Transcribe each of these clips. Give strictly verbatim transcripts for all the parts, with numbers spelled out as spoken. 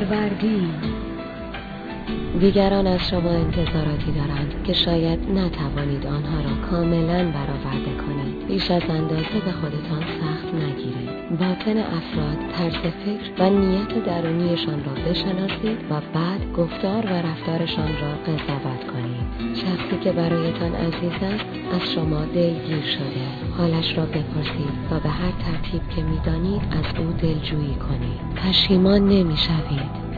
فروردین. دیگران از شما انتظاراتی دارند که شاید نتوانید آنها را کاملا برآورده کنید. بیش از اندازه به خودتان سخت نگیرید. باطن افراد، طرز فکر و نیت درونیشان را بشناسید و بعد گفتار و رفتارشان را قضاوت کنید. شخصی که برایتان عزیز است از شما دلگیر شده. حالش را بپرسید و به هر ترتیب که می‌دانید از او دلجویی کنید. پشیمان نمی‌شوید.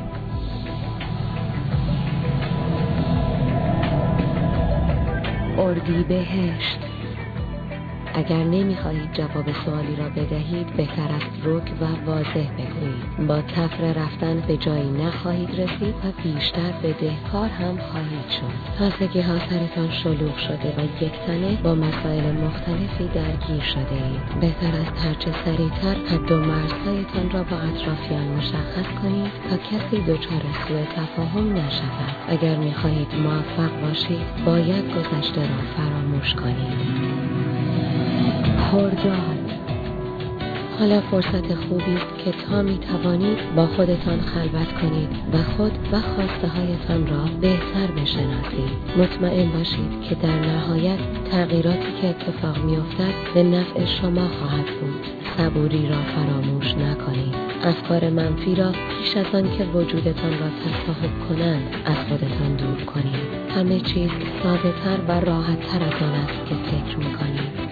اردیبهشت. اگر نمی‌خواهید جواب سوالی را بدهید، بهتر است رک و واضح بگویید. با تفره رفتن به جایی نخواهید رسید و بیشتر بدهکار هم خواهید شد. تازگی ها سرتان شلوغ شده و یک تنه با مسائل مختلفی درگیر شده اید. بهتر است هرچه سریعتر حد و مرزهایتان را با اطرافیان مشخص کنید تا کسی دچار سوء تفاهم نشود. اگر می‌خواهید موفق باشید، باید گذشته را فراموش کنید. خرداد. حالا فرصت خوبی است که تا می توانید با خودتان خلوت کنید و خود و خواسته هایتان را بهتر بشناسید. مطمئن باشید که در نهایت تغییراتی که اتفاق می افتد به نفع شما خواهد بود. صبوری را فراموش نکنید. افکار منفی را پیش از آن که وجودتان را تصاحب کنند از خودتان دور کنید. همه چیز ساده تر و راحت تر از آن است که فکر می کنید.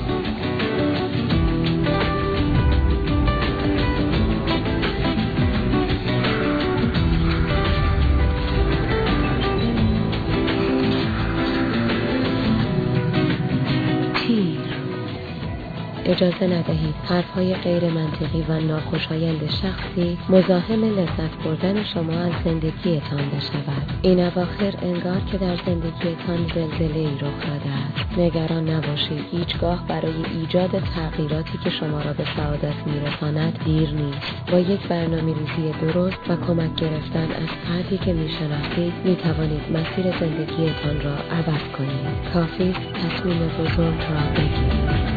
اجازه ندهید حرفهای غیر منطقی و ناخوشایند شخصی مزاحم لذت بردن شما از زندگیتان بشود. این اواخر انگار که در زندگیتان زلزله‌ای رخ داده است. نگران نباشید. هیچگاه برای ایجاد تغییراتی که شما را به سعادت میرساند دیر نیست. با یک برنامه‌ریزی درست و کمک گرفتن از فردی که میشناسید میتوانید مسیر زندگیتان را عوض کنید. کافی است تصمیم بزرگ را بگیرید.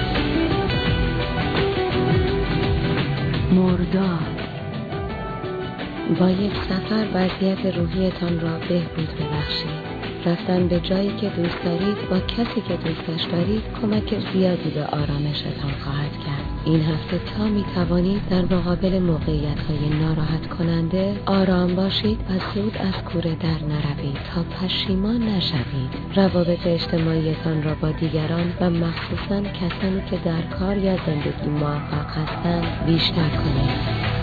مرداد. با یک سفر وضعیت روحیتان را بهبود ببخشید. رفتن به جایی که دوست دارید با کسی که دوستش دارید کمک زیادی به آرامشتان خواهد کرد. این هفته تا می توانید در مقابل موقعیت‌های ناراحت کننده آرام باشید و زود از کوره در نروید تا پشیمان نشوید. روابط اجتماعیتان را با دیگران و مخصوصاً کسانی که در کار یا زندگی موفق هستند بیشتر کنید.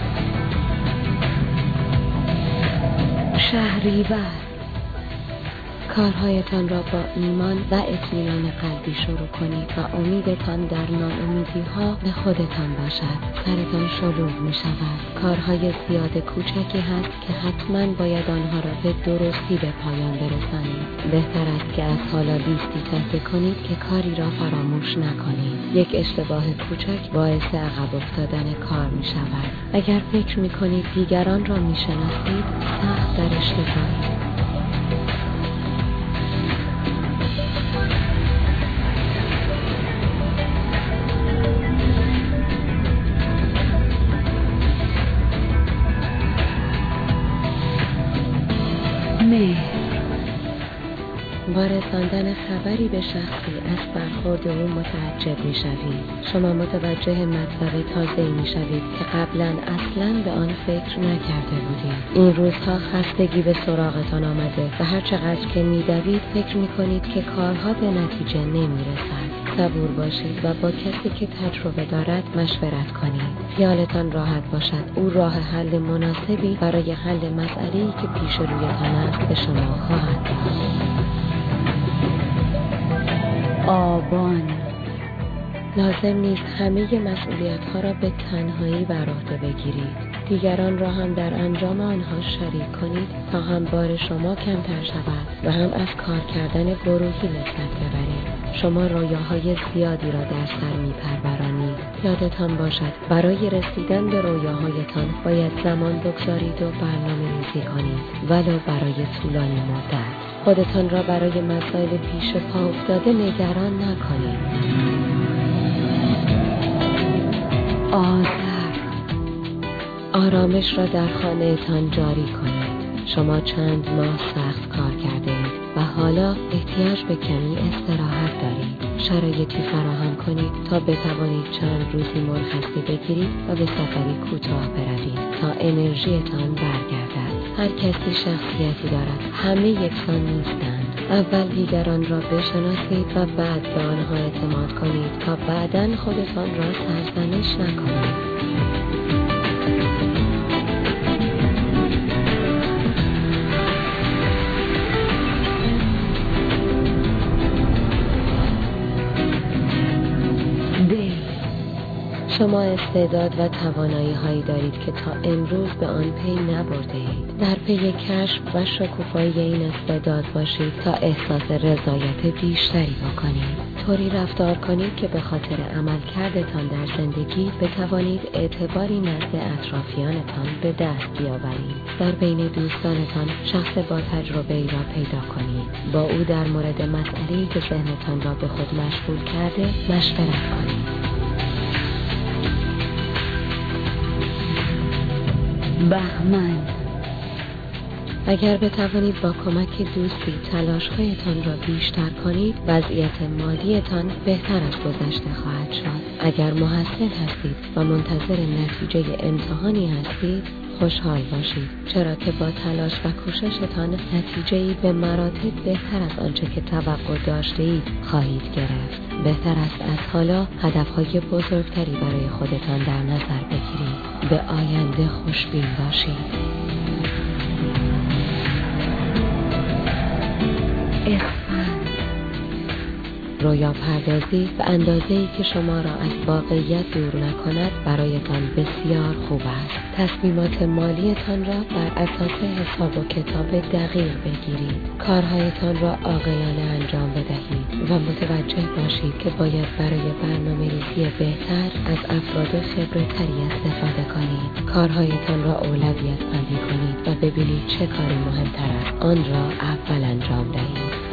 شهریور. کارهایتان را با ایمان و اطمینان قلبی شروع کنید و امیدتان در ناامیدی‌ها به خودتان باشد. سرتان شلوغ می شود. کارهای زیاد کوچکی هست که حتما باید آنها را به درستی به پایان برسانید. بهتر است که از حالا لیستی تهیه کنید که کاری را فراموش نکنید. یک اشتباه کوچک باعث عقب افتادن کار می شود. اگر فکر می کنید دیگران را می شناسید، سخت در اشتباهید. با رساندن خبری به شخصی از برخورد او متعجب می شوید. شما متوجه مطلب تازه‌ای می شوید که قبلا اصلاً به آن فکر نکرده بودید. این روزها خستگی به سراغتان آمده و هر چقدر که می دوید فکر می کنید که کارها به نتیجه نمی رسد. صبور باشید و با کسی که تجربه دارد مشورت کنید. خیالتان راحت باشد. او راه حل مناسبی برای حل مسئله‌ای که پیش رویتان است به شما خواهد داد. آبان. لازم نیست همه مسئولیت‌ها را به تنهایی بر عهده بگیرید. دیگران را هم در انجام آنها شریک کنید تا هم بار شما کمتر شود و هم از کار کردن گروهی لذت ببرید. شما رویاهای زیادی را در سر می‌پرورانید. یادتان باشد برای رسیدن به رویاهایتان باید زمان بگذارید و برنامه‌ریزی کنید، ولو برای طولانی مدت. خودتان را برای مسائل پیش پا افتاده نگران نکنید. آذر. آرامش را در خانه‌تان جاری کنید. شما چند ماه سخت کار کرده اید و حالا احتیاج به کمی استراحت دارید. شرایطی فراهم کنید تا بتوانید چند روزی مرخصی بگیرید و به سفری کوتاه بروید تا انرژیتان برگردد. هر کسی شخصیتی دارد، همه یکسان نیستند. اول دیگران را بشناسید و بعد به آنها اعتماد کنید تا بعداً خودتان را سرزنش نکنید. شما استعداد و توانایی هایی دارید که تا امروز به آن پی نبرده اید. در پی کشف و شکوفایی این استعداد باشید تا احساس رضایت بیشتری بکنید. طوری رفتار کنید که به خاطر عملکردتان در زندگی بتوانید اعتباری نزد اطرافیانتان به دست بیاورید. در بین دوستانتان شخص با تجربه ای را پیدا کنید. با او در مورد مسئله‌ای که ذهنتان را به خود مشغول کرده مشورت کنید. بهمن، اگر بتوانید با کمک دوستی تلاش‌هایتان را بیشتر کنید، وضعیت مالیتان بهتر از گذشته خواهد شد. اگر محصل هستید و منتظر نتیجه امتحانی هستید، خوشحال باشید، چرا که با تلاش و کوششتان نتیجه‌ای به مراتب بهتر از آنچه که توقع داشته‌اید خواهید گرفت. بهتر است از حالا هدف‌های بزرگتری برای خودتان در نظر بگیرید. به آینده خوشبین باشید. اسفند، رویا پردازی به اندازه‌ای که شما را از واقعیت دور نکند برایتان بسیار خوب است. تصمیمات مالیتان را بر اساس حساب و کتاب دقیق بگیرید. کارهایتان را عاقلانه انجام بدهید و متوجه باشید که باید برای برنامه‌ریزی بهتر از افراد خبره‌تری استفاده کنید. کارهایتان را اولویت بندی کنید و ببینید چه کاری مهمتر است. آن را اول انجام دهید.